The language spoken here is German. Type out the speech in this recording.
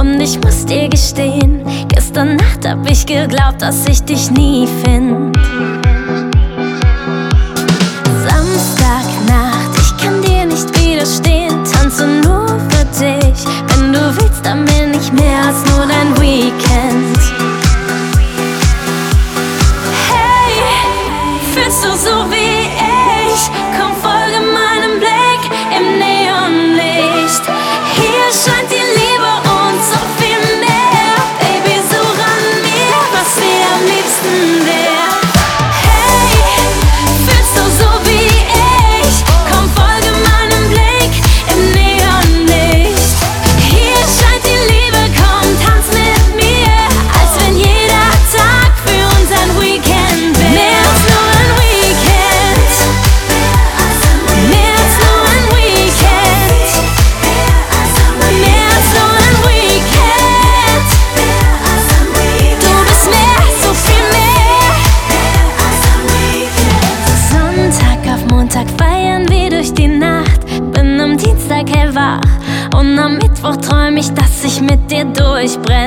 Und ich muss dir gestehen, gestern Nacht hab ich geglaubt, dass ich dich nie find. Samstagnacht, ich kann dir nicht widerstehen, tanze nur für dich. Wenn du willst, dann bin ich mehr als nur dein Weekend. Hey, fühlst du so wie ich? Komm, folge meinem Blick im Neonlicht. Hier scheint die Liebe und so viel mehr. Baby, so ran mir, was dir am liebsten wär. Hey, fühlst du so wie ich? Komm, folge meinem Blick im Neonlicht. Hier scheint die Liebe, komm, tanz mit mir, als wenn jeder Tag für uns ein Weekend wär. Mehr als nur ein Weekend. Mehr als nur ein Weekend. Mehr als nur ein Weekend. Du bist mehr, so viel mehr. Sonntag auf Montag feiern wir durch die Nacht. Bin am Dienstag hellwach und am Mittwoch träum ich, dass ich mit dir durchbrenne.